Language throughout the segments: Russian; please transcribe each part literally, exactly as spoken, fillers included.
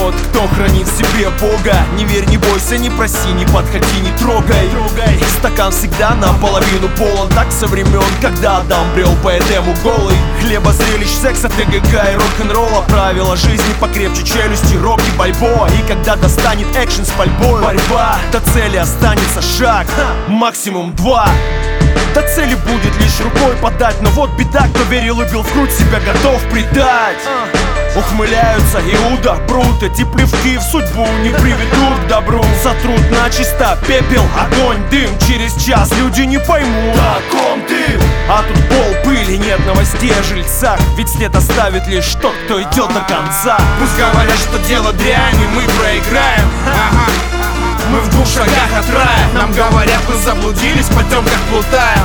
тот, кто хранит в себе Бога. Не верь, не бойся, не проси, не подходи, не трогай. Стакан всегда наполовину полон, так со времен, когда Адам брел по Эдему голый. Хлеба, зрелищ, секса, ТГК и рок-н-ролла. Правила жизни покрепче челюсти, рок и бальбоа. И когда достанет экшен с пальбой, борьба, до цели останется шаг, максимум два. До цели будет лишь рукой подать. Но вот беда, кто верил и бил в грудь, себя готов предать. Ухмыляются Иуда, Брут. Эти плевки в судьбу не приведут к добру. Сотрут начисто пепел, огонь, дым. Через час люди не поймут, о ком ты. А тут пол, пыли, нет новостей о жильцах. Ведь след оставит лишь тот, кто идет до конца. Пусть говорят, что дело дрянь, и мы проиграем. Ага. Мы в двух шагах от рая. Нам говорят, мы заблудились, в потемках плутаем.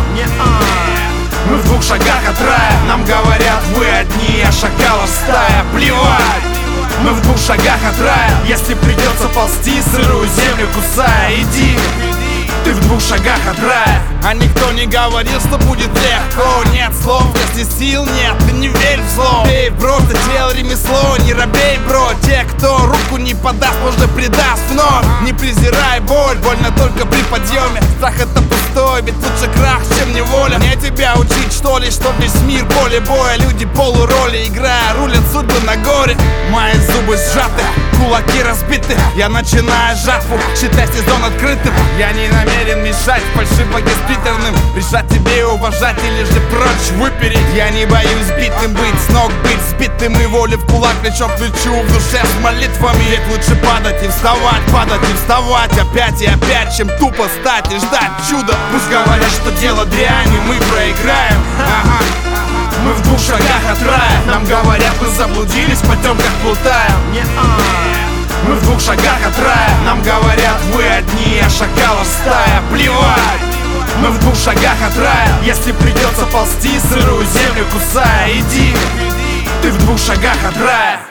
Мы в двух шагах от рая. Нам говорят, вы одни, а шакалов стая. Плевать! Мы в двух шагах от рая. Если придется ползти, сырую землю кусая, иди. Ты в двух шагах от рая. А никто не говорил, что будет легко. Нет слов, если сил нет, ты не верь в зло. Эй, бро, ты делал ремесло, не робей, бро. Те, кто руку не подаст, можно предаст вновь. Не презирай боль, больно только при подъеме. Страх это пустой, ведь лучше крах, чем неволя. Мне тебя учить, что ли, что весь мир поле боя. Люди полуроли, играя, рулят судьбы на горе. Мои зубы сжаты, кулаки разбиты. Я начинаю жатву, считай сезон открытым. Я не намерен мешать фальшивогоспитерным. Решать тебе уважать или же прочь выпереть. Я не боюсь битым быть, с ног быть сбитым. И воли в кулак, плечо к плечу, в душе с молитвами. Ведь лучше падать и вставать, падать и вставать опять и опять, чем тупо стать и ждать чуда. Пусть говорят, что дело дрянь, и мы проиграем. Ага. Мы в двух шагах от рая. Нам говорят, мы заблудились, в потемках плутаем. Мы в двух шагах от рая. Нам говорят, вы одни, а шакалов стая. Плевать! Мы в двух шагах от рая. Если придется ползти, сырую землю кусая, иди. Ты в двух шагах от рая.